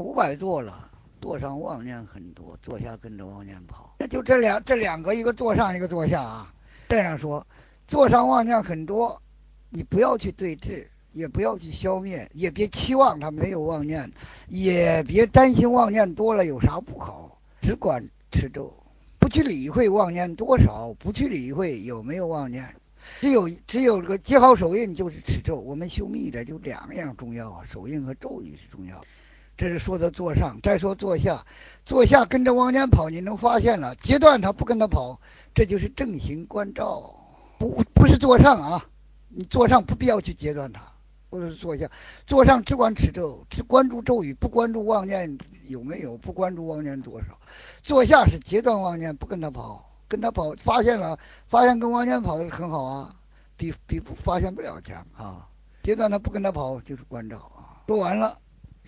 500坐了，坐上妄念很多，坐下跟着妄念跑。那就这两个，一个坐上，一个坐下啊。这样说，坐上妄念很多，你不要去对峙，也不要去消灭，也别期望它没有妄念，也别担心妄念多了有啥不好，只管持咒，不去理会妄念多少，不去理会有没有妄念。只有这个接好手印就是持咒。我们修密的就2样重要啊，手印和咒语是重要。这是说的坐上，再说坐下。坐下跟着妄念跑，你能发现了，截断他不跟他跑，这就是正行观照。不是坐上啊，你坐上不必要去截断它，或者是坐下。坐上只管持咒，只关注咒语，不关注妄念有没有，不关注妄念多少。坐下是截断妄念，不跟他跑，跟他跑发现了，发现跟妄念跑的很好啊，比发现不了强啊。截断他不跟他跑就是关照啊。说完了。